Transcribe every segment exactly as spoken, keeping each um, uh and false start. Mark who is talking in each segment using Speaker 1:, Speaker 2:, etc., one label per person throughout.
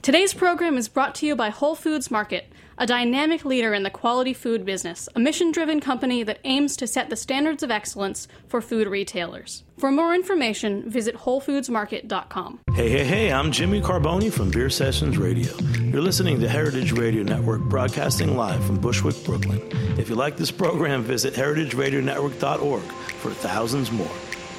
Speaker 1: Today's program is brought to you by Whole Foods Market, a dynamic leader in the quality food business, a mission-driven company that aims to set the standards of excellence for food retailers. For more information, visit whole foods market dot com.
Speaker 2: Hey, hey, hey, I'm Jimmy Carboni from Beer Sessions Radio. You're listening to Heritage Radio Network, broadcasting live from Bushwick, Brooklyn. If you like this program, visit heritage radio network dot org for thousands more.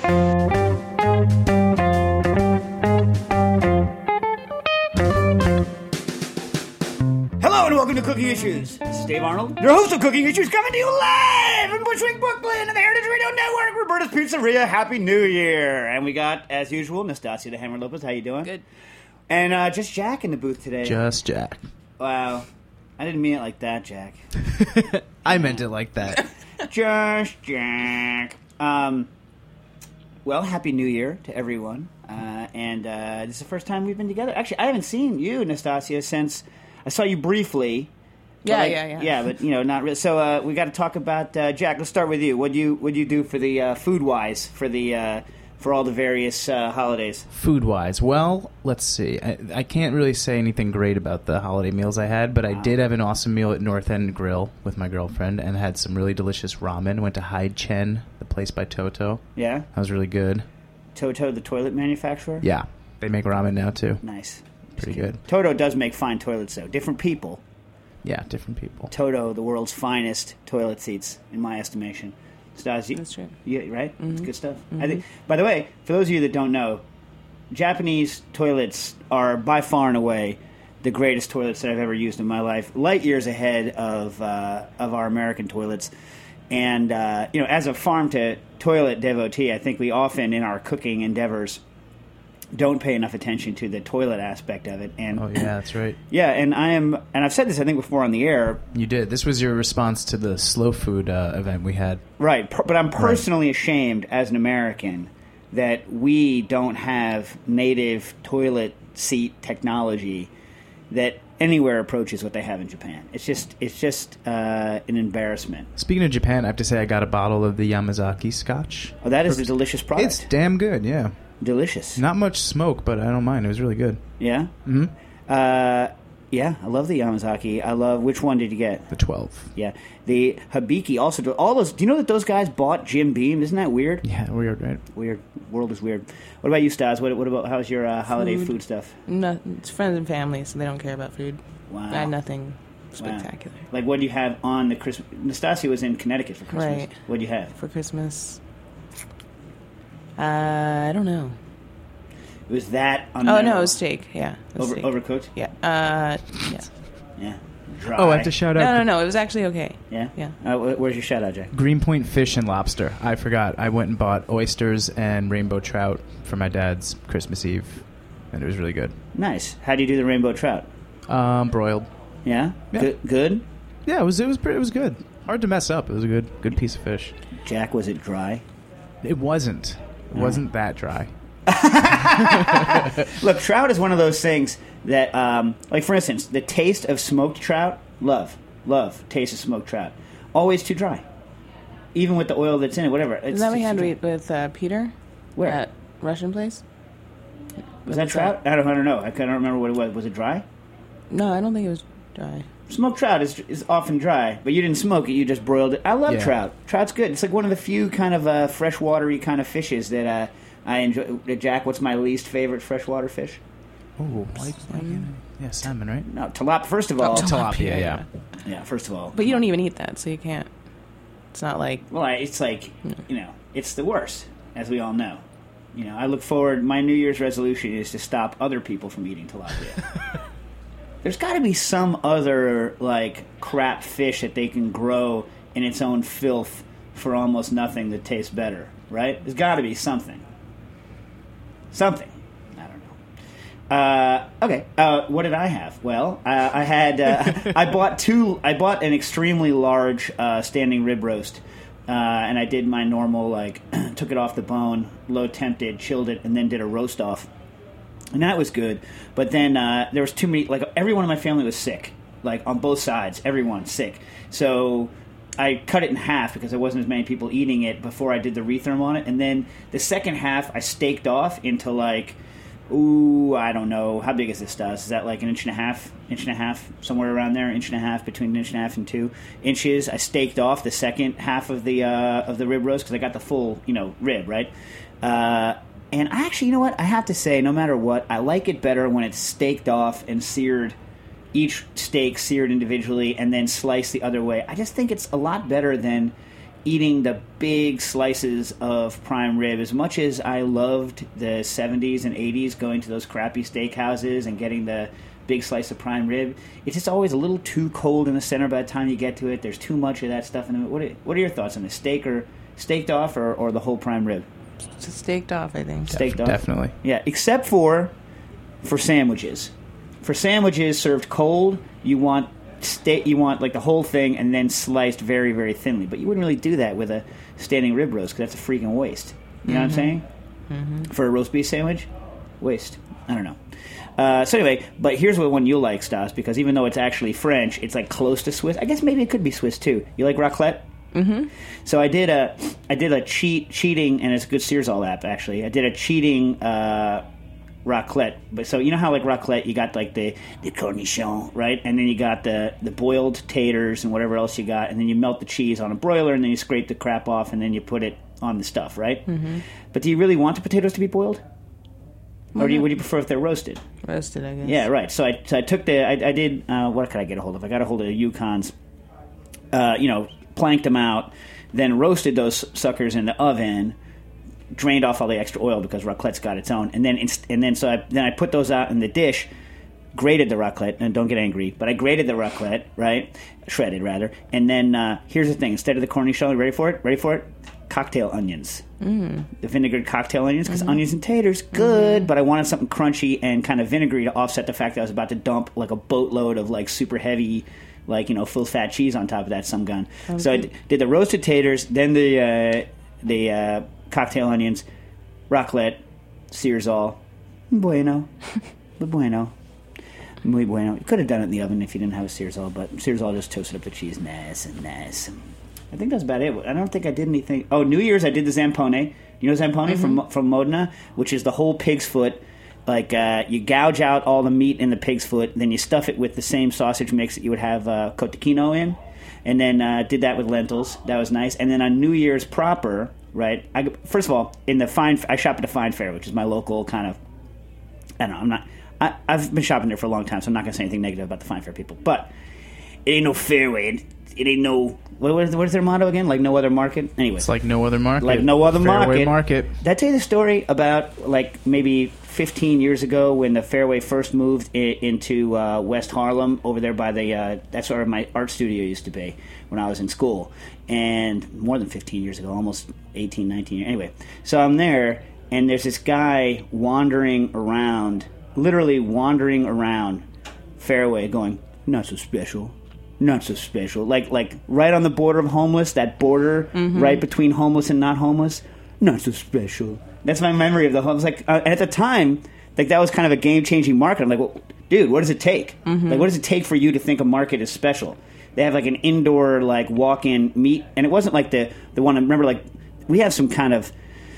Speaker 3: Hello and welcome to Cooking Issues. This is Dave Arnold, your host of Cooking Issues, coming to you live from Bushwick, Brooklyn, on the Heritage Radio Network, Roberta's Pizzeria. Happy New Year! And we got, as usual, Nastasia the Hammer Lopez. How you doing?
Speaker 4: Good.
Speaker 3: And uh, just Jack in the booth today.
Speaker 5: Just Jack.
Speaker 3: Wow. I didn't mean it like that, Jack.
Speaker 5: I meant it like that.
Speaker 3: Just Jack. Um, well, Happy New Year to everyone. Uh, and uh, this is the first time we've been together. Actually, I haven't seen you, Nastasia, since... I saw you briefly.
Speaker 4: Yeah,
Speaker 3: like,
Speaker 4: yeah, yeah.
Speaker 3: Yeah, but, you know, not really. So uh, we got to talk about, uh, Jack, let's start with you. What do you what do you do for the uh, food-wise, for the uh, for all the various uh, holidays?
Speaker 5: Food-wise, well, let's see. I, I can't really say anything great about the holiday meals I had, but I
Speaker 3: Wow.
Speaker 5: did have an awesome meal at North End Grill with my girlfriend and had some really delicious ramen. Went to Hyde Chen, the place by Toto.
Speaker 3: Yeah?
Speaker 5: That was really good.
Speaker 3: Toto, the toilet manufacturer?
Speaker 5: Yeah, they make ramen now, too.
Speaker 3: Nice.
Speaker 5: Pretty good.
Speaker 3: Toto does make fine toilets, though. Different people.
Speaker 5: Yeah, different people.
Speaker 3: Toto, the world's finest toilet seats, in my estimation. Stasi,
Speaker 4: That's true.
Speaker 3: Yeah, right?
Speaker 4: Mm-hmm.
Speaker 3: It's good stuff.
Speaker 4: Mm-hmm.
Speaker 3: I think. By the way, for those of you that don't know, Japanese toilets are by far and away the greatest toilets that I've ever used in my life. Light years ahead of uh, of our American toilets. And, uh, you know, as a farm-to-toilet devotee, I think we often, in our cooking endeavors, don't pay enough attention to the toilet aspect of it. And
Speaker 5: Oh, yeah, that's right.
Speaker 3: yeah, and I am, and I've said this, I think, before on the air.
Speaker 5: You did. This was your response to the slow food uh, event we had.
Speaker 3: Right, per, but I'm personally right. ashamed as an American that we don't have native toilet seat technology that anywhere approaches what they have in Japan. It's just, it's just uh, an embarrassment.
Speaker 5: Speaking of Japan, I have to say I got a bottle of the Yamazaki Scotch.
Speaker 3: Oh, that is a delicious product.
Speaker 5: It's damn good, yeah.
Speaker 3: Delicious.
Speaker 5: Not much smoke, but I don't mind. It was really good.
Speaker 3: Yeah?
Speaker 5: Mm-hmm.
Speaker 3: Uh, yeah, I love the Yamazaki. I love... Which one did you get?
Speaker 5: The twelve.
Speaker 3: Yeah. The Hibiki also... All those... Do you know that those guys bought Jim Beam? Isn't that weird?
Speaker 5: Yeah, weird, right?
Speaker 3: Weird. World is weird. What about you, Stas? What, what about... How's your uh, holiday food, food stuff?
Speaker 4: No, it's friends and family, so they don't care about food.
Speaker 3: Wow.
Speaker 4: I had nothing spectacular.
Speaker 3: Wow. Like, what do you have on the Christmas... Nastasia was in Connecticut for Christmas.
Speaker 4: Right.
Speaker 3: What do you have?
Speaker 4: For Christmas? Uh, I don't know.
Speaker 3: It was that...
Speaker 4: Oh, no, it was steak. Yeah. It was
Speaker 3: Over,
Speaker 4: steak.
Speaker 3: Overcooked?
Speaker 4: Yeah. Uh, yeah.
Speaker 3: Yeah. Dry.
Speaker 5: Oh, I have to shout out...
Speaker 4: No, no, no. It was actually okay.
Speaker 3: Yeah?
Speaker 4: Yeah.
Speaker 3: Uh, where's your shout-out, Jack?
Speaker 5: Greenpoint Fish and Lobster. I forgot. I went and bought oysters and rainbow trout for my dad's Christmas Eve, and it was really good.
Speaker 3: Nice. How do you do the rainbow trout?
Speaker 5: Um, broiled.
Speaker 3: Yeah?
Speaker 5: Yeah.
Speaker 3: Good? Good?
Speaker 5: Yeah, it was. It was. Pretty, it was good. Hard to mess up. It was a good, good piece of fish.
Speaker 3: Jack, was it dry?
Speaker 5: It wasn't. It wasn't that dry.
Speaker 3: Look, trout is one of those things that, um, like, for instance, the taste of smoked trout, love, love, taste of smoked trout. Always too dry. Even with the oil that's in it, whatever. It's,
Speaker 4: Is that what we
Speaker 3: it's
Speaker 4: had
Speaker 3: too
Speaker 4: with, with uh, Peter?
Speaker 3: Where?
Speaker 4: At Russian place?
Speaker 3: Was that trout? I don't, I don't know. I can't remember what it was. Was it dry?
Speaker 4: No, I don't think it was dry.
Speaker 3: Smoked trout is is often dry, but you didn't smoke it. You just broiled it. I love
Speaker 5: Yeah.
Speaker 3: trout. Trout's good. It's like one of the few kind of uh, freshwatery kind of fishes that uh, I enjoy. Jack, what's my least favorite freshwater fish?
Speaker 5: Oh, like, yeah, salmon, right?
Speaker 3: No, tilapia. First of all,
Speaker 5: Oh, tilapia, yeah.
Speaker 3: yeah. First of all,
Speaker 4: But you don't even eat that, so you can't. It's not like...
Speaker 3: well, I, it's like you know, it's the worst, as we all know. You know, I look forward. My New Year's resolution is to stop other people from eating tilapia. There's got to be some other like crap fish that they can grow in its own filth for almost nothing that tastes better, right? There's got to be something. Something. I don't know. Uh, okay. Uh, what did I have? Well, uh, I had. Uh, I bought two. I bought an extremely large uh, standing rib roast, uh, and I did my normal like took it off the bone, low tempted, chilled it, and then did a roast off. And that was good, but then uh, there was too many. Like everyone in my family was sick, like on both sides. Everyone sick. So I cut it in half because there wasn't as many people eating it before I did the retherm on it. And then the second half I staked off into like Ooh, I don't know. How big is this, Stas? Is that like an inch and a half? Inch and a half? Somewhere around there? Inch and a half, between an inch and a half and two inches. I staked off the second half of the uh, of the rib roast because I got the full, you know, rib, right? Uh, and I actually, you know what? I have to say, no matter what, I like it better when it's staked off and seared, each steak seared individually and then sliced the other way. I just think it's a lot better than eating the big slices of prime rib. As much as I loved the seventies and eighties going to those crappy steakhouses and getting the big slice of prime rib, it's just always a little too cold in the center by the time you get to it. There's too much of that stuff in it. What are, what are your thoughts on this? Steak or staked off or, or the whole prime rib?
Speaker 4: It's staked off, I think.
Speaker 3: Staked off?
Speaker 5: Definitely.
Speaker 3: Yeah, except for for sandwiches. For sandwiches served cold, you want Steak, you want like the whole thing and then sliced very, very thinly. But you wouldn't really do that with a standing rib roast because that's a freaking waste. You know mm-hmm. what I'm saying? Mm-hmm. For a roast beef sandwich, waste. I don't know. Uh, so anyway, but here's what one you'll like, Stas, because even though it's actually French, it's like close to Swiss. I guess maybe it could be Swiss too. You like raclette?
Speaker 4: Mm-hmm.
Speaker 3: So I did a, I did a cheat cheating, and it's a good Searsall app actually. I did a cheating. Uh, raclette, but so you know how like raclette, you got like the the cornichon, right, and then you got the the boiled taters and whatever else you got, and then you melt the cheese on a broiler, and then you scrape the crap off, and then you put it on the stuff, right? Mm-hmm. But do you really want the potatoes to be boiled, or do you, would you prefer if they're roasted?
Speaker 4: Roasted, I guess.
Speaker 3: Yeah, right. So I so I took the I, I did uh, what could I get a hold of? I got a hold of the Yukon's, uh, you know, planked them out, then roasted those suckers in the oven. Drained off all the extra oil because raclette's got its own, and then inst- and then so I, then I put those out in the dish, grated the raclette, and don't get angry, but I grated the raclette, right, shredded rather, and then uh, here's the thing: instead of the cornichon, ready for it? Ready for it? Cocktail onions, mm. the vinegared cocktail onions, because mm-hmm. onions and taters, good, mm-hmm. but I wanted something crunchy and kind of vinegary to offset the fact that I was about to dump like a boatload of like super heavy, like you know, full fat cheese on top of that some gun. Okay. So I d- did the roasted taters, then the uh, the uh, cocktail onions, raclette, Searsall, bueno, muy bueno, muy bueno. You could have done it in the oven if you didn't have a Searsall, but Searsall just toasted up the cheese, nice and nice. I think that's about it. I don't think I did anything. Oh, New Year's I did the Zampone. You know Zampone mm-hmm. from from Modena, which is the whole pig's foot. Like uh, you gouge out all the meat in the pig's foot, then you stuff it with the same sausage mix that you would have uh, cotechino in, and then uh, did that with lentils. That was nice. And then on New Year's proper. Right. I, first of all, in the fine, I shop at the Fine Fair, which is my local kind of. I don't know. I'm not. I, I've been shopping there for a long time, so I'm not going to say anything negative about the Fine Fair people. But it ain't no Fairway. It, it ain't no. What, what, is, what is their motto again? Like no other market. Anyway,
Speaker 5: it's like no other market.
Speaker 3: Like no other
Speaker 5: Fairway
Speaker 3: market.
Speaker 5: market.
Speaker 3: Did I tell you the story about like maybe fifteen years ago when the Fairway first moved I- into uh, West Harlem over there by the. Uh, that's where my art studio used to be when I was in school. And more than fifteen years ago, almost eighteen, nineteen years. Anyway, so I'm there, and there's this guy wandering around, literally wandering around Fairway going, not so special, not so special. Like, like right on the border of homeless, that border mm-hmm. right between homeless and not homeless, not so special. That's my memory of the homeless. Like, uh, at the time, like that was kind of a game-changing market. I'm like, well, dude, what does it take? Mm-hmm. Like, what does it take for you to think a market is special? They have like an indoor like walk-in meat, and it wasn't like the the one. I remember like we have some kind of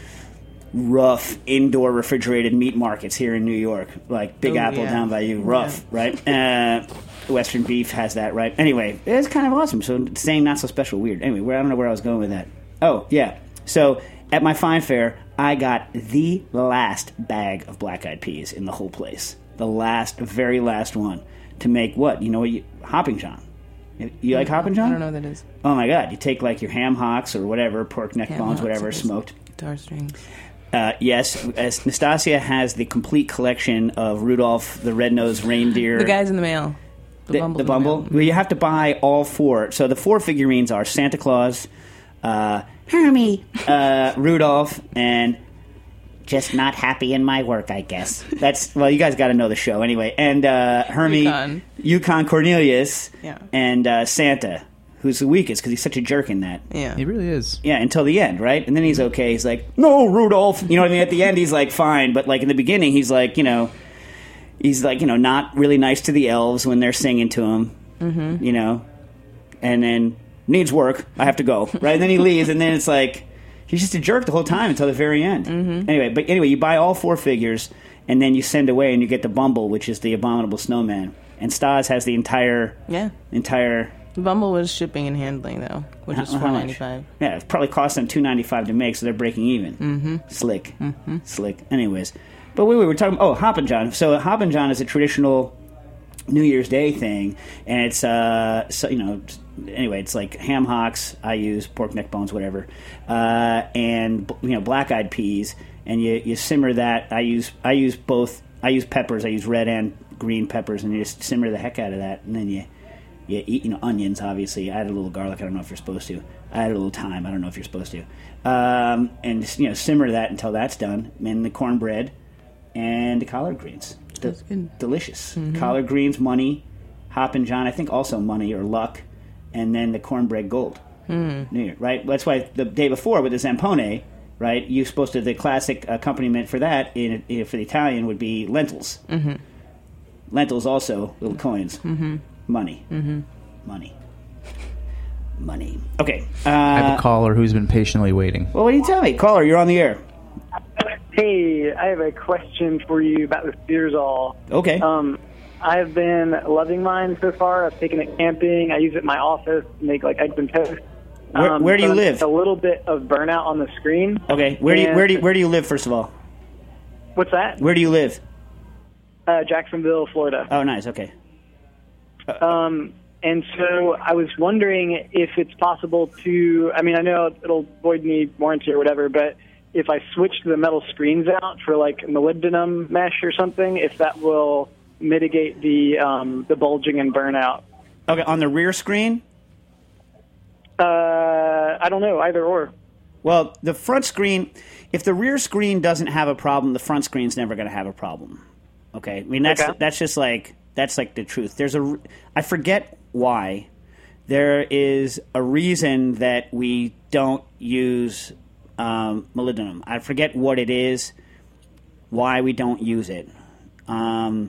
Speaker 3: rough indoor refrigerated meat markets here in New York, like Big Ooh, Apple yeah. down by you, rough, yeah. right? Uh, Western Beef has that, right? Anyway, it's kind of awesome. So saying not so special, weird. Anyway, where I don't know where I was going with that. Oh yeah, so at my Fine Fair, I got the last bag of black-eyed peas in the whole place, the last, very last one to make what you know what you, Hopping John. You like Hoppin' John?
Speaker 4: I don't know what that is.
Speaker 3: Oh my god! You take like your ham hocks or whatever, pork neck ham bones, whatever, smoked.
Speaker 4: Guitar strings.
Speaker 3: Uh, yes, as Nastasia has the complete collection of Rudolph the Red-Nosed Reindeer.
Speaker 4: The guys in the mail. The,
Speaker 3: the
Speaker 4: Bumble.
Speaker 3: The Bumble.
Speaker 4: The
Speaker 3: well, you have to buy all four. So the four figurines are Santa Claus, uh, Hermie, uh, Rudolph, and just not happy in my work, I guess. That's well, you guys got to know the show anyway. And uh, Hermie, Yukon, Yukon Cornelius,
Speaker 4: yeah.
Speaker 3: and uh, Santa, who's the weakest because he's such a jerk in that.
Speaker 4: Yeah,
Speaker 5: he really is.
Speaker 3: Yeah, until the end, right? And then he's okay. He's like, no, Rudolph. You know what I mean? At the end, he's like, fine. But like in the beginning, he's like, you know, he's like, you know, not really nice to the elves when they're singing to him. Mm-hmm. You know, and then needs work. I have to go. Right? And then he leaves, and then it's like. He's just a jerk the whole time until the very end. Mm-hmm. Anyway, but anyway, you buy all four figures, and then you send away and you get the Bumble, which is the abominable snowman. And Stas has the entire
Speaker 4: Yeah.
Speaker 3: entire.
Speaker 4: Bumble was shipping and handling though, which is
Speaker 3: How- how
Speaker 4: four
Speaker 3: much?
Speaker 4: ninety five.
Speaker 3: Yeah, it probably cost them two ninety five to make, so they're breaking even.
Speaker 4: Mm-hmm.
Speaker 3: Slick, mm-hmm. slick. Anyways, but wait, wait, we're talking. Oh, Hoppin' John. So Hoppin' John is a traditional New Year's Day thing, and it's uh, so, you know, anyway, it's like ham hocks. I use pork neck bones, whatever, uh, and you know, black eyed peas, and you you simmer that. I use I use both. I use peppers. I use red and green peppers, and you just simmer the heck out of that, and then you. You eat, you know, onions, obviously. I add a little garlic. I don't know if you're supposed to. I add a little thyme. I don't know if you're supposed to. Um, and, just, you know, simmer that until that's done. And the cornbread and the collard greens. De-
Speaker 4: That's good.
Speaker 3: Delicious.
Speaker 4: Mm-hmm.
Speaker 3: Collard greens, money. Hoppin' John, I think also money or luck. And then the cornbread gold. Mm. New Year, right? That's why the day before with the zampone, right, you're supposed to, the classic accompaniment for that, in, in, for the Italian, would be lentils. Mm-hmm. Lentils also, little coins. Mm-hmm. Money. Mm-hmm. Money. Money. Okay. Uh,
Speaker 5: I have a caller who's been patiently waiting.
Speaker 3: well, what do you tell me? Caller, you're on the air.
Speaker 6: Hey, I have a question for you about the Searsol.
Speaker 3: Okay.
Speaker 6: Um, I've been loving mine so far. I've taken it camping. I use it in my office to make like eggs and toast.
Speaker 3: Where-
Speaker 6: Um,
Speaker 3: where do you
Speaker 6: but
Speaker 3: live?
Speaker 6: A little bit of burnout on the screen.
Speaker 3: okay. Where do you
Speaker 6: And-
Speaker 3: where do you, where do you live? First of all,
Speaker 6: What's that?
Speaker 3: where do you live?
Speaker 6: Uh, Jacksonville, Florida.
Speaker 3: Oh, nice. Okay.
Speaker 6: Um, and so I was wondering if it's possible to, I mean, I know it'll void me warranty or whatever, but if I switch the metal screens out for like molybdenum mesh or something, if that will mitigate the um, the bulging and burnout.
Speaker 3: Okay. On the rear screen.
Speaker 6: Uh, I don't know, either or.
Speaker 3: Well, the front screen. If the rear screen doesn't have a problem, the front screen's never going to have a problem. Okay. I mean, that's
Speaker 6: Okay.
Speaker 3: that's just like. That's like the truth. There's a, I forget why. There is a reason that we don't use um, molybdenum. I forget what it is, why we don't use it. Um,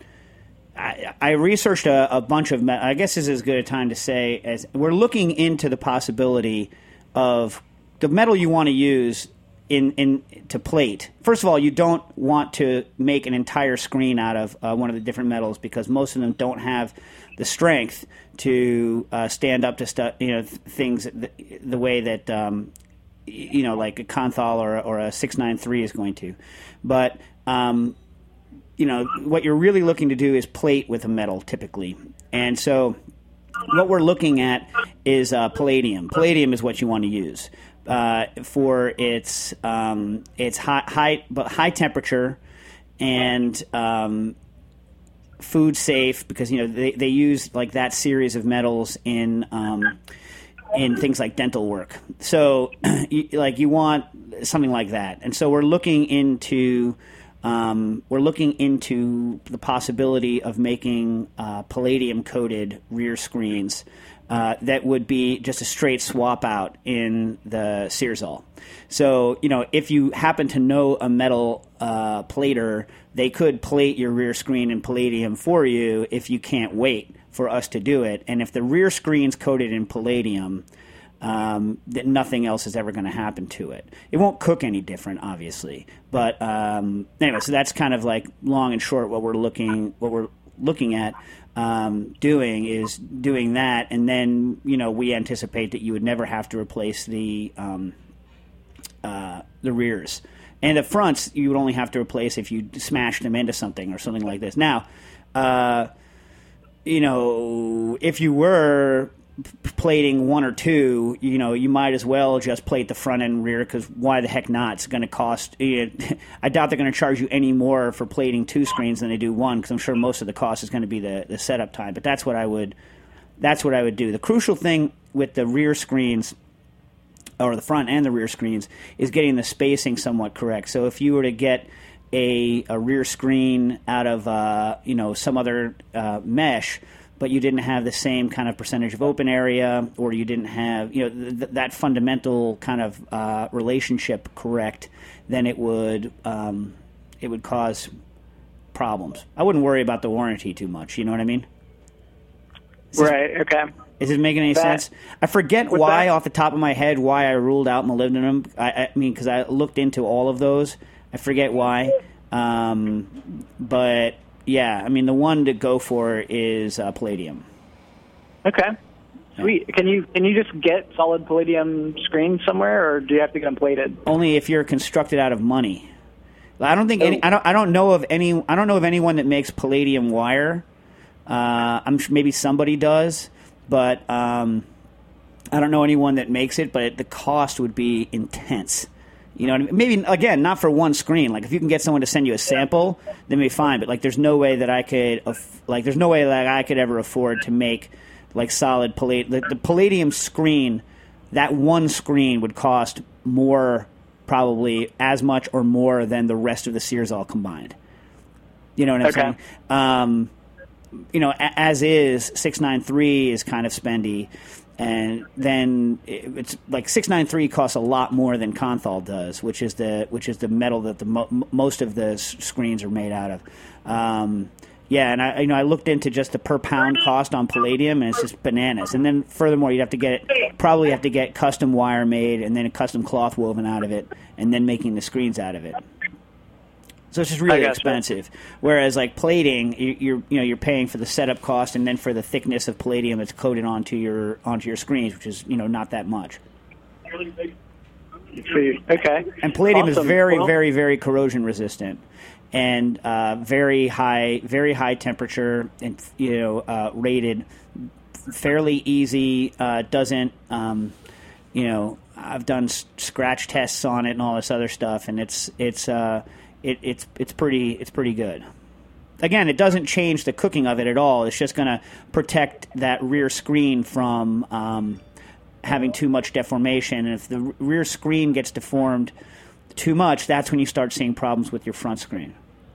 Speaker 3: I, I researched a, a bunch of, me- I guess this is as good a time to say, as we're looking into the possibility of the metal you want to use in, in to plate. First of all, you don't want to make an entire screen out of uh, one of the different metals because most of them don't have the strength to uh, stand up to stu- you know th- things the, the way that um, y- you know like a Conthal or, or a six ninety-three is going to. But um, you know what you're really looking to do is plate with a metal typically, and so what we're looking at is uh, palladium. Palladium is what you want to use. Uh, for its um, its high, high but high temperature and um, food safe because you know they, they use like that series of metals in um, in things like dental work. So you, like you want something like that, and so we're looking into um, we're looking into the possibility of making uh, palladium coated rear screens. Uh, that would be just a straight swap out in the Searsol. So, you know, if you happen to know a metal uh, plater, they could plate your rear screen in palladium for you if you can't wait for us to do it. And if the rear screen's coated in palladium, um, that nothing else is ever going to happen to it. It won't cook any different, obviously. But um, anyway, so that's kind of like long and short what we're looking what we're looking at. Um, doing is doing that, and then you know we anticipate that you would never have to replace the um, uh, the rears and the fronts. You would only have to replace if you smashed them into something or something like this. Now, uh, you know, if you were plating one or two, you know, you might as well just plate the front and rear because why the heck not? It's going to cost. You know, I doubt they're going to charge you any more for plating two screens than they do one because I'm sure most of the cost is going to be the, the setup time. But that's what I would. That's what I would do. The crucial thing with the rear screens, or the front and the rear screens, is getting the spacing somewhat correct. So if you were to get a, a rear screen out of uh, you know some other uh, mesh, but you didn't have the same kind of percentage of open area, or you didn't have, you know, th- that fundamental kind of uh, relationship correct, then it would um, it would cause problems. I wouldn't worry about the warranty too much. You know what I mean? Is this,
Speaker 6: Right, okay.
Speaker 3: is it making any
Speaker 6: That-
Speaker 3: sense? I forget
Speaker 6: with
Speaker 3: why,
Speaker 6: that-
Speaker 3: off the top of my head, why I ruled out molybdenum. I, I mean, because I looked into all of those. I forget why. Um, but yeah, I mean, the one to go for is uh, palladium.
Speaker 6: Okay. Sweet. Can you can you just get solid palladium screens somewhere, or do you have to get them plated?
Speaker 3: Only if you're constructed out of money. I don't think any. I don't. I don't know of any. I don't know of anyone that makes palladium wire. Uh, I'm sure maybe somebody does, but um, I don't know anyone that makes it. But it, the cost would be intense. You know, what I mean? Maybe again, not for one screen. Like if you can get someone to send you a sample, then be fine. But like, there's no way that I could. Aff- like, there's no way that I could ever afford to make like solid palladium. The, the palladium screen, that one screen would cost more. Probably as much or more than the rest of the Sears all combined. You know what I'm
Speaker 6: Okay.
Speaker 3: saying? Um, you know, a- as is, six ninety-three is kind of spendy. And then it- it's like six ninety-three costs a lot more than Conthal does, which is the which is the metal that the mo- most of the s- screens are made out of. Um, yeah, and I you know I looked into just the per pound cost on palladium, and it's just bananas. And then furthermore, you'd have to get it, probably have to get custom wire made, and then a custom cloth woven out of it, and then making the screens out of it. So it's just really
Speaker 6: gotcha.
Speaker 3: expensive. Whereas like plating, you- you're you know you're paying for the setup cost, and then for the thickness of palladium that's coated onto your onto your screens, which is you know not that much.
Speaker 6: Sweet. Okay.
Speaker 3: And palladium
Speaker 6: Awesome.
Speaker 3: is very,
Speaker 6: Well-
Speaker 3: very, very corrosion resistant, and uh, very high, very high temperature, and you know, uh, rated, fairly easy. Uh, doesn't, um, you know, I've done s- scratch tests on it and all this other stuff, and it's it's uh, it, it's it's pretty it's pretty good. Again, it doesn't change the cooking of it at all. It's just going to protect that rear screen from um, having too much deformation. And if the r- rear screen gets deformed too much, that's when you start seeing problems with your front screen.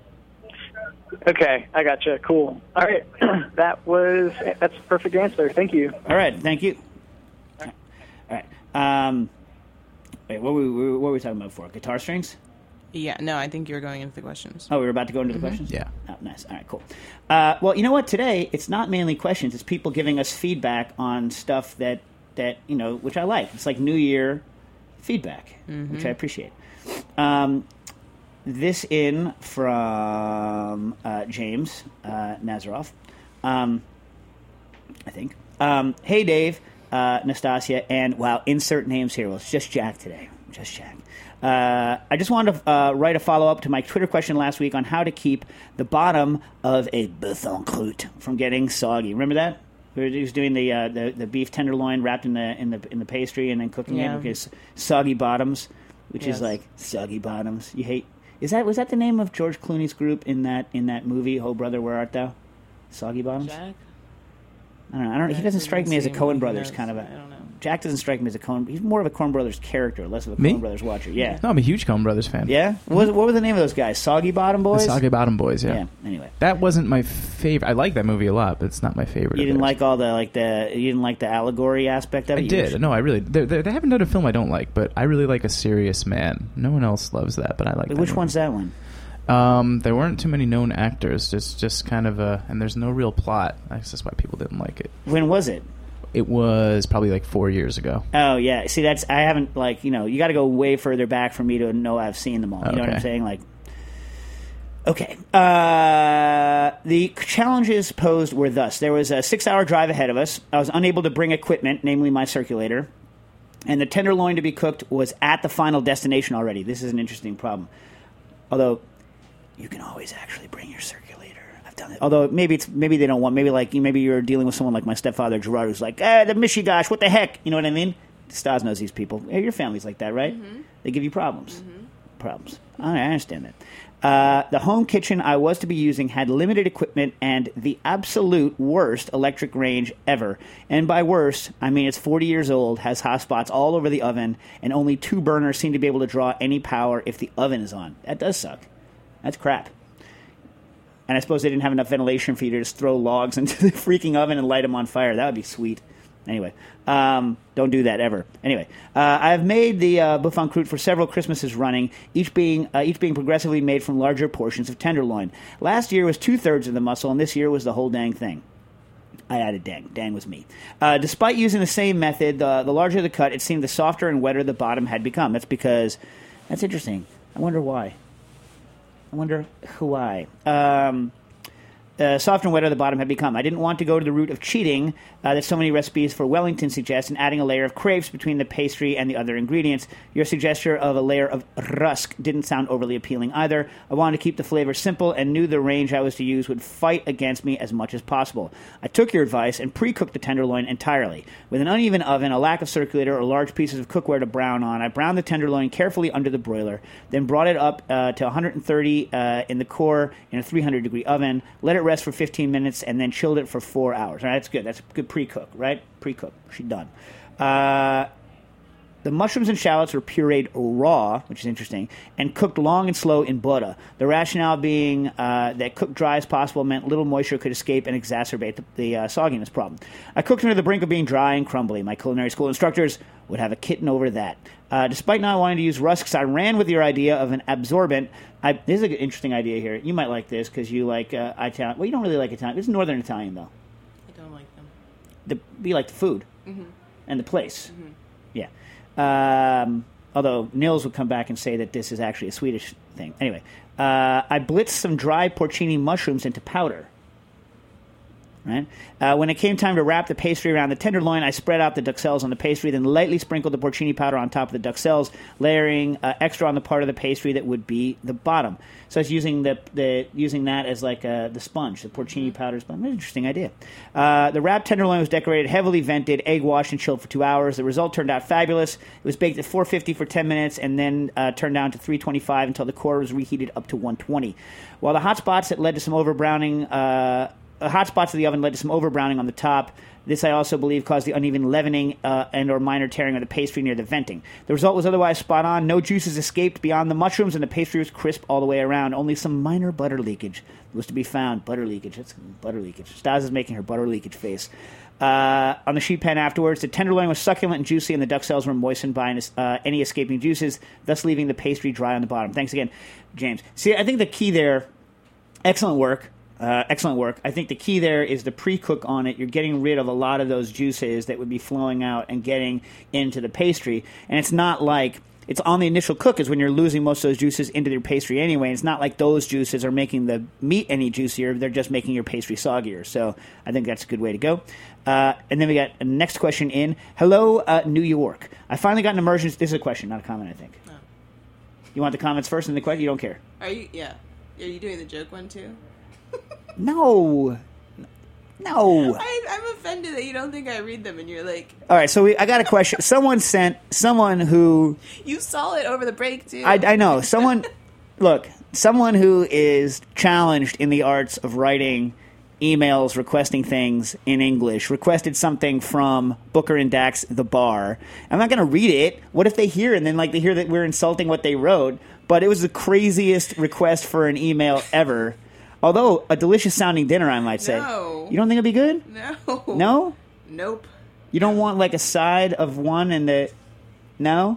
Speaker 6: Okay, I gotcha. Cool. All right, that was that's a perfect answer. Thank you.
Speaker 3: All right, thank you. All right. Um, wait, what were, we, what were we talking about before? Guitar strings?
Speaker 4: Yeah, no, I think you were going into the questions.
Speaker 3: Oh, we were about to go into the questions?
Speaker 5: Yeah.
Speaker 3: Oh, nice. All right, cool. Uh, well, you know what? Today, it's not mainly questions. It's people giving us feedback on stuff that, that you know, which I like. It's like New Year feedback, which I appreciate. Um, this in from uh, James uh, Nazaroff, um, I think. Um, hey, Dave, uh, Nastasia, and, wow, insert names here. Well, it's just Jack today. Just Jack. Uh, I just wanted to uh, write a follow-up to my Twitter question last week on how to keep the bottom of a bœuf en croûte from getting soggy. Remember that? He was doing the, uh, the the beef tenderloin wrapped in the in the in the pastry and then cooking
Speaker 4: Yeah.
Speaker 3: it because soggy bottoms, which
Speaker 4: Yes.
Speaker 3: is like soggy bottoms. You hate. Is that was that the name of George Clooney's group in that in that movie? Oh brother, where art thou? Soggy bottoms.
Speaker 4: Jack?
Speaker 3: I don't know. I don't. He
Speaker 4: Jack
Speaker 3: doesn't strike me as a
Speaker 4: seem-
Speaker 3: Coen
Speaker 4: he
Speaker 3: Brothers
Speaker 4: knows.
Speaker 3: kind of a.
Speaker 4: I don't know.
Speaker 3: Jack doesn't strike me as a Coen. He's more of a Coen Brothers character, less of a
Speaker 5: Me?
Speaker 3: Coen Brothers watcher. Yeah.
Speaker 5: No, I'm a huge Coen Brothers fan.
Speaker 3: Yeah. What, was, what were the name of those guys? Soggy Bottom
Speaker 5: The
Speaker 3: Boys.
Speaker 5: Soggy Bottom Boys, yeah.
Speaker 3: Yeah. Anyway,
Speaker 5: That wasn't my favorite. I like that movie a lot, but it's not my favorite.
Speaker 3: you
Speaker 5: of
Speaker 3: didn't
Speaker 5: theirs.
Speaker 3: like all the like the you didn't like the allegory aspect of it.
Speaker 5: I
Speaker 3: You
Speaker 5: did.
Speaker 3: were-
Speaker 5: No, I really. They they haven't done a film I don't like, but I really like A Serious Man. No one else loves that, but I like.
Speaker 3: Wait,
Speaker 5: that
Speaker 3: which
Speaker 5: movie.
Speaker 3: one's that one?
Speaker 5: Um, there weren't too many known actors. Just just kind of a, and there's no real plot. That's just why people didn't like it.
Speaker 3: When was it?
Speaker 5: It was probably like four years ago.
Speaker 3: Oh yeah. See, that's I haven't like you know you got to go way further back for me to know I've seen them all. You know what I'm
Speaker 5: Okay.
Speaker 3: saying? Like, okay. Uh, the challenges posed were thus: there was a six-hour drive ahead of us. I was unable to bring equipment, namely my circulator, and the tenderloin to be cooked was at the final destination already. This is an interesting problem. Although you can always actually bring your circulator. I've done it. Although maybe it's maybe they don't want. Maybe like maybe you're dealing with someone like my stepfather Gerard, who's like, ah, the Michigosh, what the heck? You know what I mean? Stas knows these people. Hey, your family's like that, right? Mm-hmm. They give you problems. Mm-hmm. Problems. I understand that. Uh, the home kitchen I was to be using had limited equipment and the absolute worst electric range ever. And by worst, I mean it's forty years old, has hot spots all over the oven, and only two burners seem to be able to draw any power if the oven is on. That does suck. That's crap. And I suppose they didn't have enough ventilation for you to just throw logs into the freaking oven and light them on fire. That would be sweet. Anyway, um, don't do that ever. Anyway, uh, I've made the uh, bœuf en croûte for several Christmases running, each being uh, each being progressively made from larger portions of tenderloin. Last year was two-thirds of the muscle, and this year was the whole dang thing. I added dang. Dang was me. Uh, despite using the same method, the, the larger the cut, it seemed the softer and wetter the bottom had become. That's because... That's interesting. I wonder why. I wonder why. Um, uh, softer and wetter the bottom had become. I didn't want to go to the route of cheating uh, that so many recipes for Wellington suggest and adding a layer of crepes between the pastry and the other ingredients. Your suggestion of a layer of rusk didn't sound overly appealing either. I wanted to keep the flavor simple and knew the range I was to use would fight against me as much as possible. I took your advice and pre-cooked the tenderloin entirely. With an uneven oven, a lack of circulator, or large pieces of cookware to brown on, I browned the tenderloin carefully under the broiler, then brought it up uh, to one hundred thirty uh, in the core in a three hundred degree oven, let it rest for fifteen minutes, and then chilled it for four hours. All right, that's good. That's good pre-cook, right? Pre-cook. She done. Uh, the mushrooms and shallots were pureed raw, which is interesting, and cooked long and slow in butter. The rationale being uh, that cooked dry as possible meant little moisture could escape and exacerbate the, the uh, sogginess problem. I cooked them to the brink of being dry and crumbly. My culinary school instructors would have a kitten over that. Uh, despite not wanting to use rusks, I ran with your idea of an absorbent. I, this is an interesting idea here. You might like this because you like uh, Italian. Well, you don't really like Italian. It's Northern Italian, though.
Speaker 4: I don't like them.
Speaker 3: The, you like the food
Speaker 4: Mm-hmm.
Speaker 3: and the place.
Speaker 4: Mm-hmm.
Speaker 3: Yeah. Um, although Nils would come back and say that this is actually a Swedish thing. Anyway, uh, I blitzed some dry porcini mushrooms into powder. Right? Uh, when it came time to wrap the pastry around the tenderloin, I spread out the duxelles on the pastry, then lightly sprinkled the porcini powder on top of the duxelles, layering uh, extra on the part of the pastry that would be the bottom. So it's using the, the using that as like uh, the sponge, the porcini powder sponge. Interesting idea. Uh, the wrapped tenderloin was decorated, heavily vented, egg washed, and chilled for two hours. The result turned out fabulous. It was baked at four fifty for ten minutes, and then uh, turned down to three twenty-five until the core was reheated up to one twenty. While the hot spots that led to some over browning. Uh, Uh, hot spots of the oven led to some over-browning on the top. This, I also believe, caused the uneven leavening uh, and or minor tearing of the pastry near the venting. The result was otherwise spot on. No juices escaped beyond the mushrooms, and the pastry was crisp all the way around. Only some minor butter leakage was to be found. Butter leakage. That's butter leakage. Stas is making her butter leakage face. Uh, on the sheet pan afterwards, the tenderloin was succulent and juicy, and the duxelles were moistened by uh, any escaping juices, thus leaving the pastry dry on the bottom. Thanks again, James. See, I think the key there, excellent work. Uh, excellent work. I think the key there is the pre-cook on it. You're getting rid of a lot of those juices that would be flowing out and getting into the pastry. And it's not like it's on the initial cook is when you're losing most of those juices into your pastry anyway. It's not like those juices are making the meat any juicier. They're just making your pastry soggier. So I think that's a good way to go. Uh, and then we got a next question in. Hello, uh, New York. I finally got an emergency. This is a question, not a comment, I think.
Speaker 4: Oh.
Speaker 3: You want the comments first and the question? You don't care?
Speaker 4: Are you? Yeah. Are you doing the joke one too?
Speaker 3: No. No.
Speaker 4: I, I'm offended that you don't think I read them, and you're like...
Speaker 3: All right, so we, I got a question. Someone sent... Someone who...
Speaker 4: You saw it over the break, too.
Speaker 3: I, I know. Someone... Look, someone who is challenged in the arts of writing emails requesting things in English requested something from Booker and Dax, The Bar. I'm not going to read it. What if they hear it and then like they hear that we're insulting what they wrote? But it was the craziest request for an email ever. Although, a delicious-sounding dinner, I might say.
Speaker 4: No.
Speaker 3: You don't think it'd be good?
Speaker 4: No.
Speaker 3: No?
Speaker 4: Nope.
Speaker 3: You don't want, like, a side of one and the... No?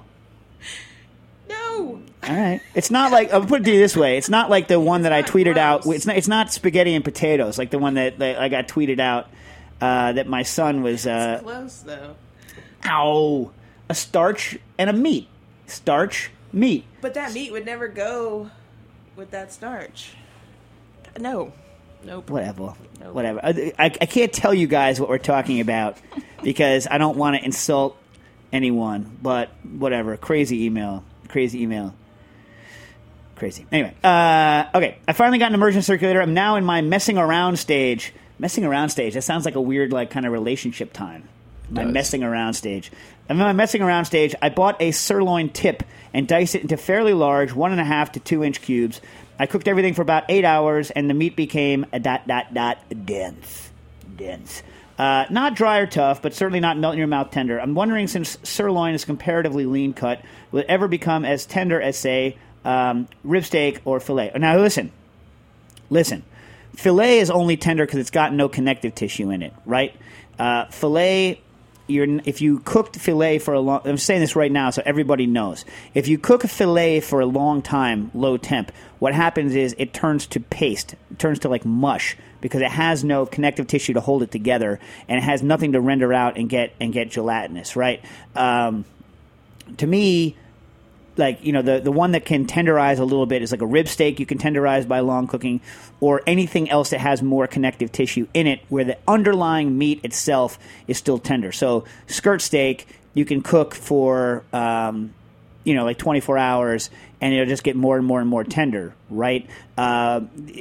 Speaker 4: No.
Speaker 3: All right. It's not like... I'll put it to you this way. It's not like the one that I tweeted out. It's not, it's not spaghetti and potatoes, like the one that, that I got tweeted out uh, that my son was... Uh,
Speaker 4: it's close, though.
Speaker 3: Ow. A starch and a meat. Starch, meat.
Speaker 4: But that meat would never go with that starch. No. Nope.
Speaker 3: Whatever.
Speaker 4: Nope.
Speaker 3: Whatever. I, I, I can't tell you guys what we're talking about because I don't want to insult anyone, but whatever. Crazy email. Crazy email. Crazy. Anyway. Uh, okay. I finally got an immersion circulator. I'm now in my messing around stage. Messing around stage. That sounds like a weird, like, kind of relationship time. My
Speaker 5: Does.
Speaker 3: messing around stage. I'm in my messing around stage. I bought a sirloin tip and diced it into fairly large, one and a half to two inch cubes. I cooked everything for about eight hours, and the meat became a dot, dot, dot, dense. Dense. Uh, not dry or tough, but certainly not melt in your mouth tender. I'm wondering, since sirloin is comparatively lean cut, will it ever become as tender as, say, um, rib steak or filet? Now, listen. Listen. Filet is only tender because it's got no connective tissue in it, right? Uh, filet... You're, if you cooked filet for a long... I'm saying this right now so everybody knows. If you cook a filet for a long time, low temp, what happens is it turns to paste. It turns to like mush because it has no connective tissue to hold it together, and it has nothing to render out and get and get gelatinous, right? Um, to me, like, you know, the, the one that can tenderize a little bit is like a rib steak you can tenderize by long cooking, or anything else that has more connective tissue in it where the underlying meat itself is still tender. So skirt steak you can cook for, um, you know, like twenty-four hours, and it'll just get more and more and more tender, right? Uh,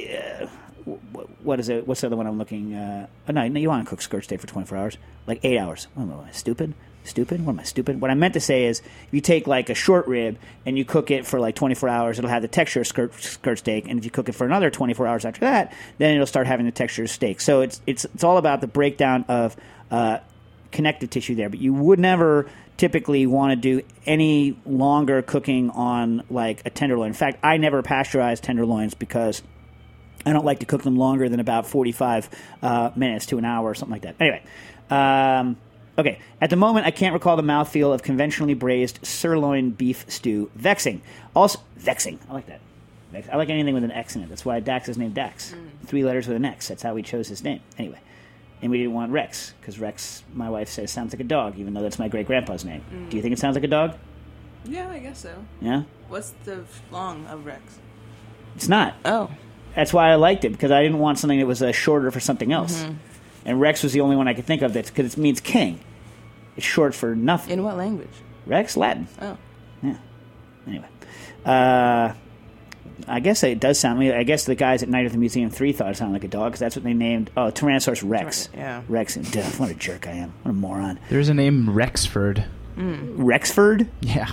Speaker 3: what is it? What's the other one I'm looking? Uh, oh, no, no, you want to cook skirt steak for twenty-four hours, like eight hours. Oh, am I stupid? Stupid? What am I stupid? What I meant to say is, if you take like a short rib and you cook it for like twenty-four hours, it'll have the texture of skirt skirt steak, and if you cook it for another twenty-four hours after that, then it'll start having the texture of steak. So it's it's it's all about the breakdown of uh, connective tissue there. But you would never typically want to do any longer cooking on like a tenderloin. In fact, I never pasteurize tenderloins because I don't like to cook them longer than about forty-five uh, minutes to an hour or something like that. Anyway, um, okay. At the moment, I can't recall the mouthfeel of conventionally braised sirloin beef stew. Vexing. Also, vexing. I like that. Vex. I like anything with an X in it. That's why Dax is named Dax. Mm. Three letters with an X. That's how we chose his name. Anyway. And we didn't want Rex, because Rex, my wife says, sounds like a dog, even though that's my great-grandpa's name. Mm. Do you think it sounds like a dog?
Speaker 4: Yeah, I guess so.
Speaker 3: Yeah?
Speaker 4: What's the long of Rex?
Speaker 3: It's not.
Speaker 4: Oh.
Speaker 3: That's why I liked it, because I didn't want something that was uh, shorter for something else. Mm-hmm. And Rex was the only one I could think of, that's because it means king. It's short for nothing.
Speaker 4: In what language?
Speaker 3: Rex? Latin.
Speaker 4: Oh.
Speaker 3: Yeah. Anyway. Uh... I guess it does sound. I guess the guys at Night at the Museum three thought it sounded like a dog because that's what they named. Oh, Tyrannosaurus Rex.
Speaker 4: Yeah.
Speaker 3: Rex. And, duh, what a jerk I am. What a moron.
Speaker 5: There's a name Rexford.
Speaker 3: Mm. Rexford?
Speaker 5: Yeah.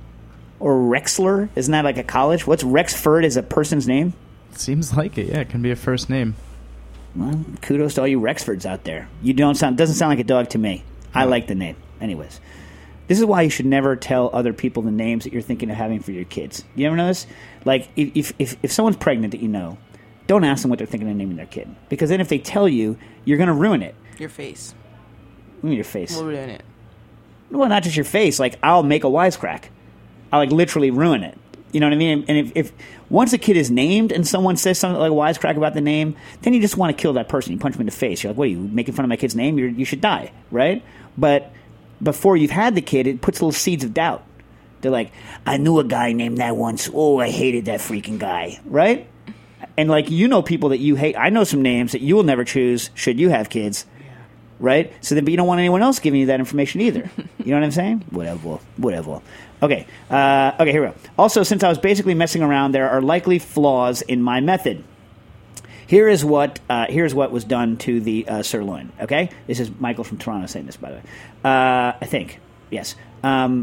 Speaker 3: Or Rexler? Isn't that like a college? What's Rexford as a person's name?
Speaker 5: Seems like it. Yeah, it can be a first name.
Speaker 3: Well, kudos to all you Rexfords out there. You don't sound. Doesn't sound like a dog to me. I like the name. Anyways. This is why you should never tell other people the names that you're thinking of having for your kids. You ever know this? Like, if if, if someone's pregnant that you know, don't ask them what they're thinking of naming their kid. Because then if they tell you, you're going to ruin it.
Speaker 4: Your face.
Speaker 3: What do you mean your face?
Speaker 4: We'll ruin it.
Speaker 3: Well, not just your face. Like, I'll make a wisecrack. I'll, like, literally ruin it. You know what I mean? And if, if once a kid is named and someone says something like a wisecrack about the name, then you just want to kill that person. You punch them in the face. You're like, what are you, making fun of my kid's name? You're, you should die, right? But before you've had the kid, it puts little seeds of doubt. They're like, I knew a guy named that once. Oh, I hated that freaking guy. Right? And, like, you know people that you hate. I know some names that you will never choose should you have kids. Yeah. Right? So then, but you don't want anyone else giving you that information either. You know what I'm saying? Whatever. Whatever. Okay. Uh, okay, here we go. Also, since I was basically messing around, there are likely flaws in my method. Here is what uh, here's what was done to the uh, sirloin. Okay? This is Michael from Toronto saying this, by the way. Uh, I think. Yes. Um...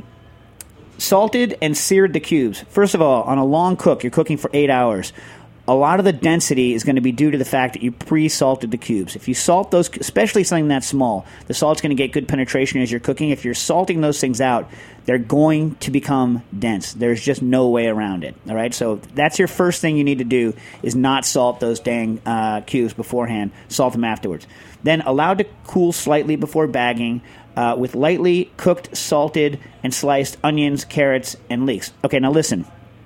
Speaker 3: Salted and seared the cubes. First of all, on a long cook, you're cooking for eight hours. A lot of the density is going to be due to the fact that you pre-salted the cubes. If you salt those, especially something that small, the salt's going to get good penetration as you're cooking. If you're salting those things out, they're going to become dense. There's just no way around it. All right, so that's your first thing you need to do is not salt those dang uh, cubes beforehand. Salt them afterwards. Then allow to cool slightly before bagging. Uh, with lightly cooked, salted, and sliced onions, carrots, and leeks. Okay, now listen.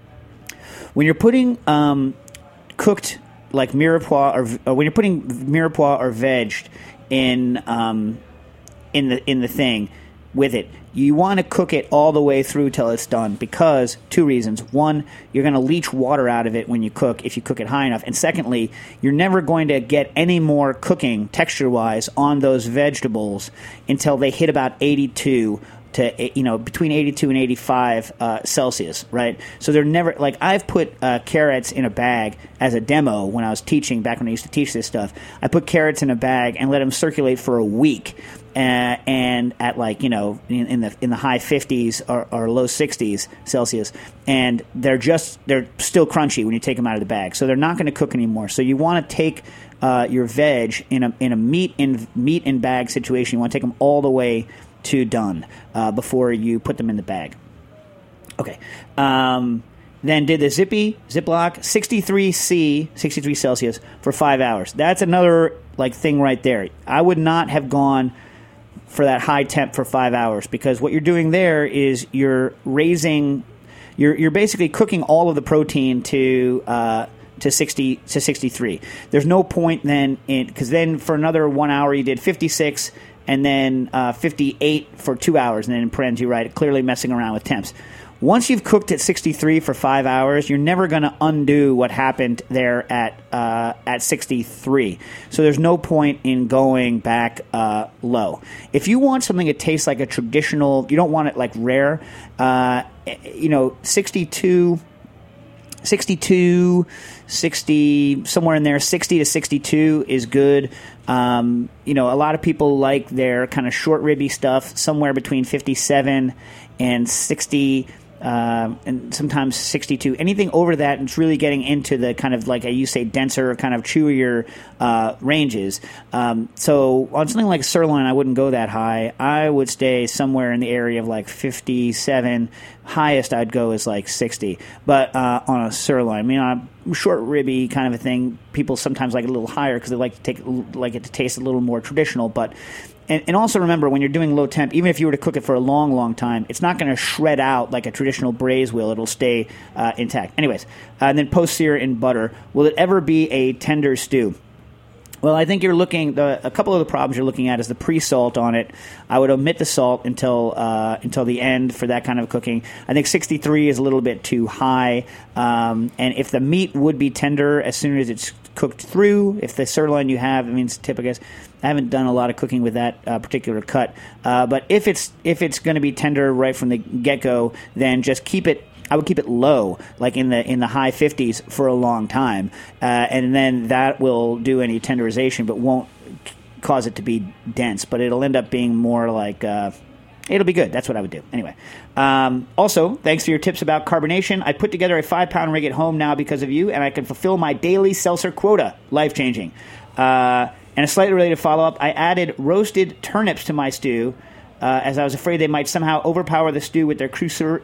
Speaker 3: When you're putting um, cooked, like mirepoix, or, or when you're putting mirepoix or veg in um, in the in the thing with it, you want to cook it all the way through till it's done because two reasons. One, you're going to leach water out of it when you cook if you cook it high enough. And secondly, you're never going to get any more cooking texture-wise on those vegetables until they hit about eighty-two to, you know, between eighty-two and eighty-five uh, Celsius, right? So they're never, like, I've put uh, carrots in a bag as a demo when I was teaching, back when I used to teach this stuff. I put carrots in a bag and let them circulate for a week. Uh, and at like you know in, in the in the high fifties or, or low sixties Celsius, and they're just they're still crunchy when you take them out of the bag, so they're not going to cook anymore. So you want to take uh, your veg in a in a meat in meat in bag situation. You want to take them all the way to done uh, before you put them in the bag. Okay. Um, then did the Zippy Ziploc sixty-three C, sixty-three Celsius for five hours. That's another like thing right there. I would not have gone for that high temp for five hours because what you're doing there is you're raising, you're you're basically cooking all of the protein to uh, to sixty to sixty-three. There's no point then in because then for another one hour you did fifty-six and then uh, fifty-eight for two hours and then in parens you write clearly messing around with temps. Once you've cooked at sixty-three for five hours, you're never going to undo what happened there at uh, at sixty-three. So there's no point in going back uh, low. If you want something that tastes like a traditional, you don't want it like rare, uh, you know, sixty-two, sixty-two, sixty, somewhere in there, sixty to sixty-two is good. Um, you know, a lot of people like their kind of short ribby stuff somewhere between fifty-seven and sixty. Uh, and sometimes sixty-two. Anything over that, it's really getting into the kind of like you say denser, kind of chewier uh, ranges. Um, so on something like sirloin, I wouldn't go that high. I would stay somewhere in the area of like fifty-seven. Highest I'd go is like sixty. But uh, on a sirloin, I mean on a short ribby kind of a thing, people sometimes like it a little higher because they like to take like it to taste a little more traditional. But And, and also remember, when you're doing low temp, even if you were to cook it for a long, long time, it's not going to shred out like a traditional braise will. It'll stay uh, intact. Anyways, uh, and then post-sear in butter. Will it ever be a tender stew? Well, I think you're looking, the, a couple of the problems you're looking at is the pre-salt on it. I would omit the salt until uh, until the end for that kind of cooking. I think sixty-three is a little bit too high. Um, and if the meat would be tender as soon as it's cooked through, if the sirloin you have, I mean, it's tip, I guess. I haven't done a lot of cooking with that uh, particular cut. Uh, but if it's if it's going to be tender right from the get-go, then just keep it, I would keep it low, like in the in the high fifties for a long time. Uh, and then that will do any tenderization, but won't cause it to be dense. But it'll end up being more like, uh, it'll be good. That's what I would do. Anyway. Um, also, thanks for your tips about carbonation. I put together a five-pound rig at home now because of you, and I can fulfill my daily seltzer quota. Life-changing. Uh And a slightly related follow-up, I added roasted turnips to my stew, uh, as I was afraid they might somehow overpower the stew with their crucir-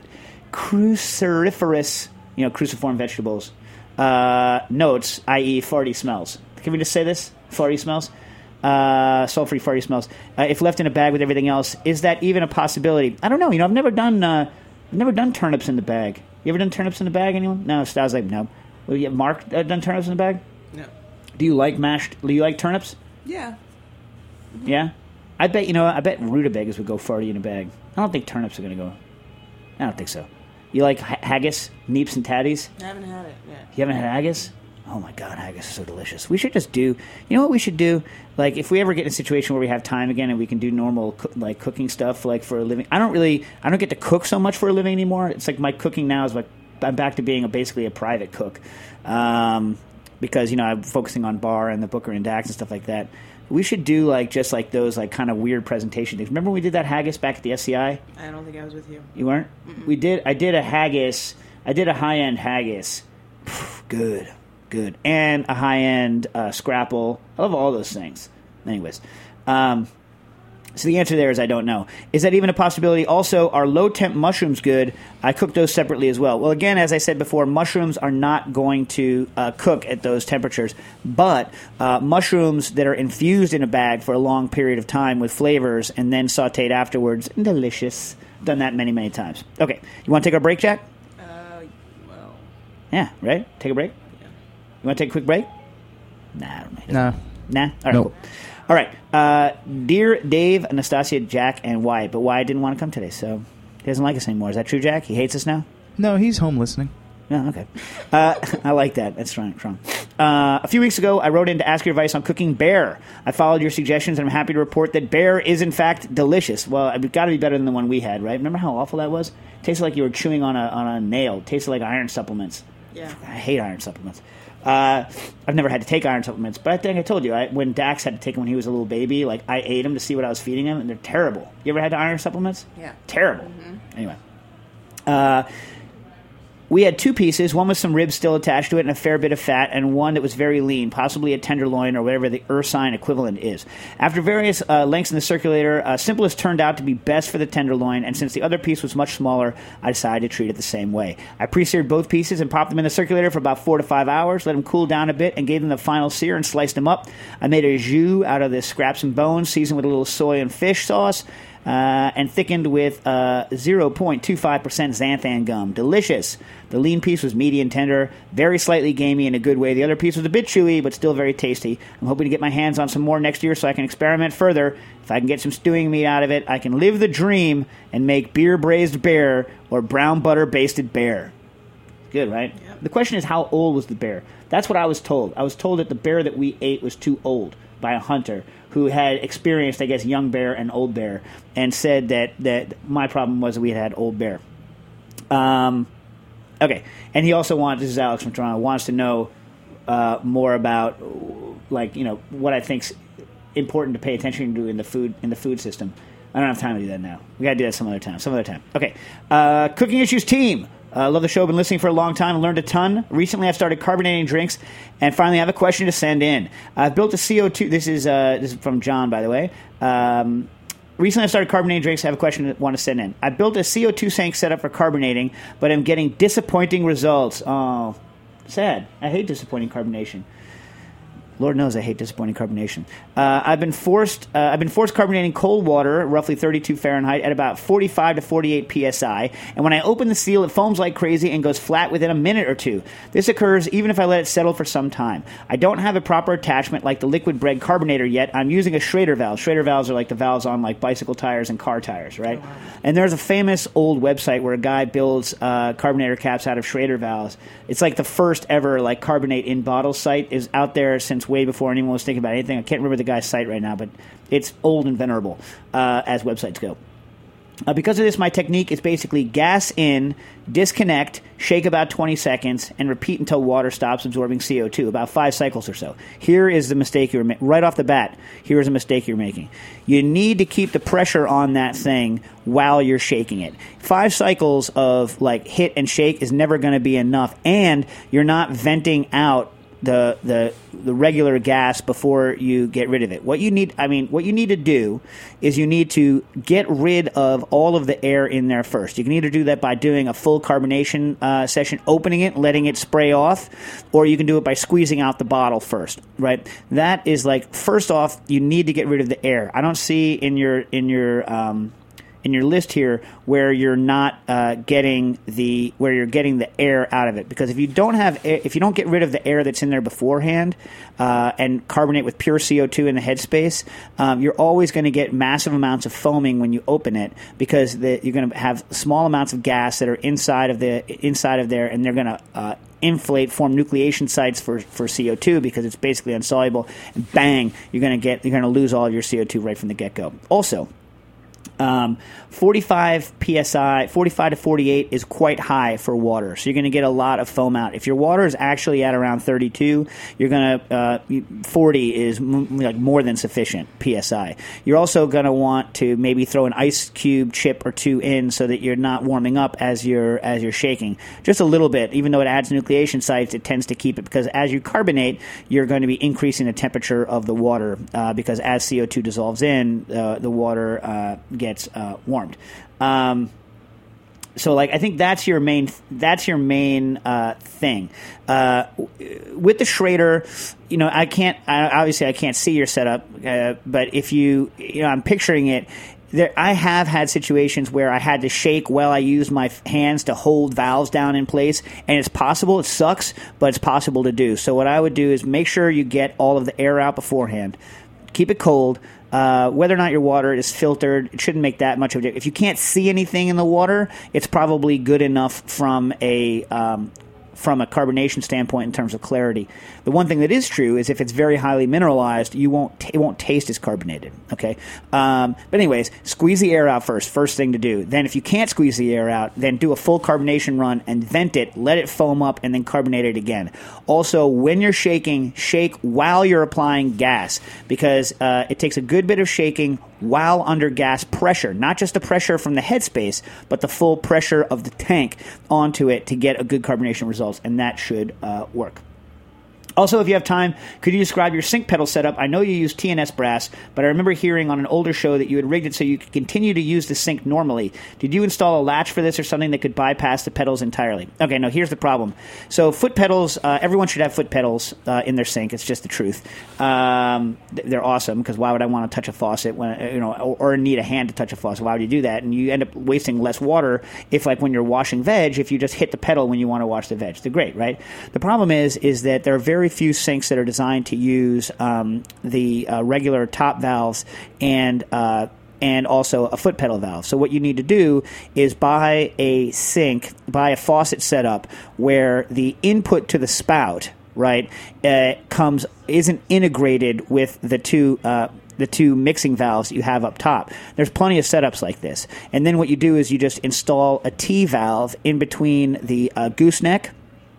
Speaker 3: cruciferous, you know, cruciform vegetables, uh, notes, that is farty smells. Can we just say this? Farty smells? Uh, sulfury farty smells. Uh, if left in a bag with everything else, is that even a possibility? I don't know. You know, I've never done, uh, I've never done turnips in the bag. You ever done turnips in the bag, anyone? No, so I was like, no. Well, you, Mark uh, done turnips in the bag?
Speaker 4: No.
Speaker 3: Do you like mashed? Do you like turnips?
Speaker 4: Yeah.
Speaker 3: Yeah? I bet, you know, I bet rutabagas would go farty in a bag. I don't think turnips are going to go. I don't think so. You like ha- haggis, neeps and tatties?
Speaker 4: I haven't had it yet.
Speaker 3: You haven't had haggis? Oh my God, haggis is so delicious. We should just do, you know what we should do? Like, if we ever get in a situation where we have time again and we can do normal, co- like, cooking stuff, like, for a living. I don't really, I don't get to cook so much for a living anymore. It's like my cooking now is like, I'm back to being a, basically a private cook. Um... Because, you know, I'm focusing on bar and the Booker and Dax and stuff like that. We should do, like, just, like, those, like, kind of weird presentation things. Remember when we did that haggis back at the S C I?
Speaker 4: I don't think I was with you.
Speaker 3: You weren't? Mm-mm. We did. I did a haggis. I did a high-end haggis. Good. Good. And a high-end uh, scrapple. I love all those things. Anyways. Um... So the answer there is I don't know. Is that even a possibility? Also, are low-temp mushrooms good? I cook those separately as well. Well, again, as I said before, mushrooms are not going to uh, cook at those temperatures. But uh, mushrooms that are infused in a bag for a long period of time with flavors and then sautéed afterwards, delicious. Done that many, many times. Okay. You want to take our break, Jack?
Speaker 4: Uh, well...
Speaker 3: Yeah, right? Take a break?
Speaker 4: Yeah.
Speaker 3: You want to take a quick break? Nah.
Speaker 5: No.
Speaker 3: Nah? All right,
Speaker 5: nope.
Speaker 3: cool. All right. Uh, dear Dave, Anastasia, Jack, and Wyatt. But Wyatt didn't want to come today, so he doesn't like us anymore. Is that true, Jack? He hates us now?
Speaker 5: No, he's home listening.
Speaker 3: No, okay. Uh, I like that. That's strong. strong. Uh, a few weeks ago, I wrote in to ask your advice on cooking bear. I followed your suggestions, and I'm happy to report that bear is, in fact, delicious. Well, it's got to be better than the one we had, right? Remember how awful that was? It tasted like you were chewing on a on a nail. It tasted like iron supplements.
Speaker 4: Yeah.
Speaker 3: I hate iron supplements. Uh, I've never had to take iron supplements, but I think I told you, I, when Dax had to take them when he was a little baby, like, I ate them to see what I was feeding him, and they're terrible. You ever had iron supplements?
Speaker 4: Yeah.
Speaker 3: Terrible.
Speaker 4: Mm-hmm.
Speaker 3: Anyway. Uh... We had two pieces, one with some ribs still attached to it and a fair bit of fat, and one that was very lean, possibly a tenderloin or whatever the Ursine equivalent is. After various uh, lengths in the circulator, uh, simplest turned out to be best for the tenderloin, and since the other piece was much smaller, I decided to treat it the same way. I pre-seared both pieces and popped them in the circulator for about four to five hours, let them cool down a bit, and gave them the final sear and sliced them up. I made a jus out of the scraps and bones, seasoned with a little soy and fish sauce. uh, and thickened with uh, zero point two five percent xanthan gum. Delicious. The lean piece was meaty and tender, very slightly gamey in a good way. The other piece was a bit chewy, but still very tasty. I'm hoping to get my hands on some more next year so I can experiment further. If I can get some stewing meat out of it, I can live the dream and make beer braised bear or brown butter basted bear. Good, right? Yep. The question is, how old was the bear? That's what I was told. I was told that the bear that we ate was too old by a hunter who had experienced, I guess, young bear and old bear, and said that, that my problem was that we had had old bear. Um... Okay, and he also wants, this is Alex from Toronto, wants to know uh, more about, like, you know, what I think's important to pay attention to in the food in the food system. I don't have time to do that now. We got to do that some other time. Some other time. Okay, uh, Cooking Issues team. Uh, love the show. Been listening for a long time. Learned a ton. Recently, I've started carbonating drinks, and finally, I have a question to send in. I've built a C O two. This is uh, this is from John, by the way. Um, Recently, I've started carbonating drinks. I have a question I want to send in. I built a C O two tank setup for carbonating, but I'm getting disappointing results. Oh, sad. I hate disappointing carbonation. Lord knows I hate disappointing carbonation. Uh, I've been forced. Uh, I've been forced carbonating cold water, roughly thirty-two Fahrenheit, at about forty-five to forty-eight P S I. And when I open the seal, it foams like crazy and goes flat within a minute or two. This occurs even if I let it settle for some time. I don't have a proper attachment like the liquid bread carbonator yet. I'm using a Schrader valve. Schrader valves are like the valves on like bicycle tires and car tires, right? Oh, wow. And there's a famous old website where a guy builds uh, carbonator caps out of Schrader valves. It's like the first ever like carbonate in bottle site is out there since way before anyone was thinking about anything. I can't remember the guy's site right now, but it's old and venerable uh, as websites go. Uh, because of this, my technique is basically gas in, disconnect, shake about twenty seconds, and repeat until water stops absorbing C O two, about five cycles or so. Here is the mistake you're making. Right off the bat, here is a mistake you're making. You need to keep the pressure on that thing while you're shaking it. Five cycles of like hit and shake is never going to be enough, and you're not venting out the the the regular gas before you get rid of it. What you need, I mean, what you need to do is you need to get rid of all of the air in there first. You can either do that by doing a full carbonation uh, session, opening it, letting it spray off, or you can do it by squeezing out the bottle first, right? That is like, first off, you need to get rid of the air. I don't see in your in your um, in your list here where you're not uh, getting the where you're getting the air out of it, because if you don't have air, if you don't get rid of the air that's in there beforehand uh, and carbonate with pure C O two in the headspace, um, you're always going to get massive amounts of foaming when you open it, because the, you're going to have small amounts of gas that are inside of the inside of there, and they're going to uh, inflate, form nucleation sites for, for C O two because it's basically insoluble, and bang, you're going to get you're going to lose all of your C O two right from the get go. Also, Um, forty-five P S I, forty-five to forty-eight is quite high for water, so you're going to get a lot of foam out. If your water is actually at around thirty-two, you're going to uh, forty is m- like more than sufficient P S I. You're also going to want to maybe throw an ice cube chip or two in so that you're not warming up as you're as you're shaking, just a little bit. Even though it adds nucleation sites, it tends to keep it, because as you carbonate, you're going to be increasing the temperature of the water uh, because as C O two dissolves in, uh, the water uh, gets gets uh, warmed. Um, so, like, I think that's your main that's your main uh, thing. Uh, with the Schrader, you know, I can't I, obviously I can't see your setup, uh, but if you you know, I'm picturing it. There, I have had situations where I had to shake while I used my hands to hold valves down in place, and it's possible. It sucks, but it's possible to do. So what I would do is make sure you get all of the air out beforehand. Keep it cold. Uh, whether or not your water is filtered, it shouldn't make that much of a difference. If you can't see anything in the water, it's probably good enough from a um, from a carbonation standpoint in terms of clarity. The one thing that is true is if it's very highly mineralized, you won't t- it won't taste as carbonated. Okay, um, but anyways, squeeze the air out first. First thing to do. Then, if you can't squeeze the air out, then do a full carbonation run and vent it, let it foam up, and then carbonate it again. Also, when you're shaking, shake while you're applying gas, because uh, it takes a good bit of shaking while under gas pressure, not just the pressure from the headspace, but the full pressure of the tank onto it to get a good carbonation results, and that should uh, work. Also, if you have time, could you describe your sink pedal setup? I know you use T N S brass, but I remember hearing on an older show that you had rigged it so you could continue to use the sink normally. Did you install a latch for this or something that could bypass the pedals entirely? Okay, no, here's the problem. So foot pedals, uh, everyone should have foot pedals uh, in their sink. It's just the truth. Um, they're awesome, because why would I want to touch a faucet when you know, or, or need a hand to touch a faucet? Why would you do that? And you end up wasting less water if, like, when you're washing veg, if you just hit the pedal when you want to wash the veg. They're great, right? The problem is, is that there are very few sinks that are designed to use um, the uh, regular top valves and uh, and also a foot pedal valve. So what you need to do is buy a sink, buy a faucet setup where the input to the spout, right, uh, comes isn't integrated with the two. Uh, the two mixing valves you have up top. There's plenty of setups like this. And then what you do is you just install a T valve in between the uh, gooseneck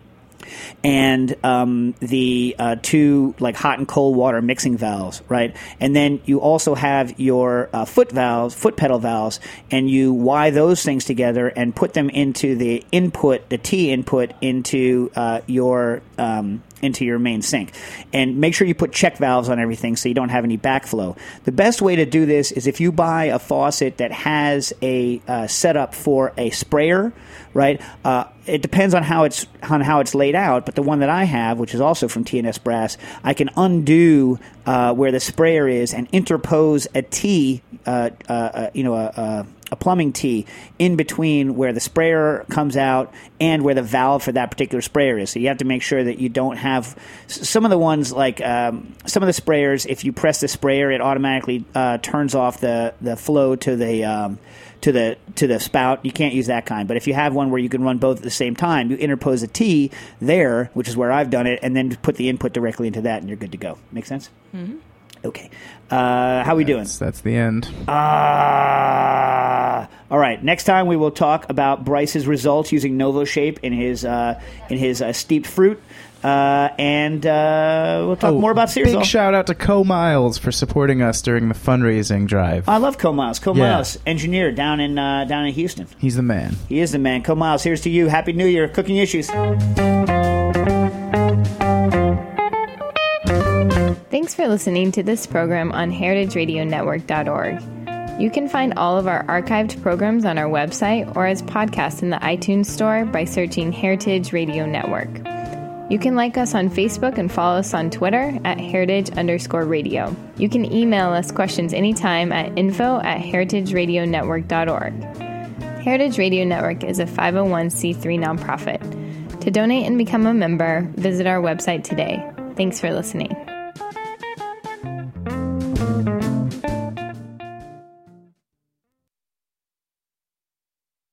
Speaker 3: and um, the uh, two like hot and cold water mixing valves, right? And then you also have your uh, foot valves, foot pedal valves, and you wire those things together and put them into the input, the T input into uh, your um, into your main sink. And make sure you put check valves on everything so you don't have any backflow. The best way to do this is if you buy a faucet that has a uh, setup for a sprayer, right? Uh, it depends on how it's on how it's laid out, but the one that I have, which is also from T N S Brass, I can undo uh, where the sprayer is and interpose a T, uh, uh, uh, you know, a, a a plumbing T in between where the sprayer comes out and where the valve for that particular sprayer is. So you have to make sure that you don't have some of the ones like um, some of the sprayers. If you press the sprayer, it automatically uh, turns off the, the flow to the um, to the to the spout. You can't use that kind. But if you have one where you can run both at the same time, you interpose a T there, which is where I've done it, and then put the input directly into that, and you're good to go. Make sense? Mm-hmm. Okay. Uh, how are we doing?
Speaker 5: That's, that's the end.
Speaker 3: Ah. Uh, all right. Next time we will talk about Bryce's results using NovoShape in his uh, in his uh, steeped fruit, uh, and uh, we'll talk
Speaker 5: oh,
Speaker 3: more about Searsall.
Speaker 5: Big shout out to Co Miles for supporting us during the fundraising drive.
Speaker 3: I love Co Miles. Co
Speaker 5: Yeah.
Speaker 3: Miles, engineer down in uh, down in Houston.
Speaker 5: He's the man.
Speaker 3: He is the man. Co Miles, here's to you. Happy New Year. Cooking issues.
Speaker 7: Thanks for listening to this program on heritage radio network dot org. You can find all of our archived programs on our website or as podcasts in the iTunes Store by searching Heritage Radio Network. You can like us on Facebook and follow us on Twitter at heritage underscore radio. You can email us questions anytime at info at heritage radio network dot org. Heritage Radio Network is a five oh one c three nonprofit. To donate and become a member, visit our website today. Thanks for listening.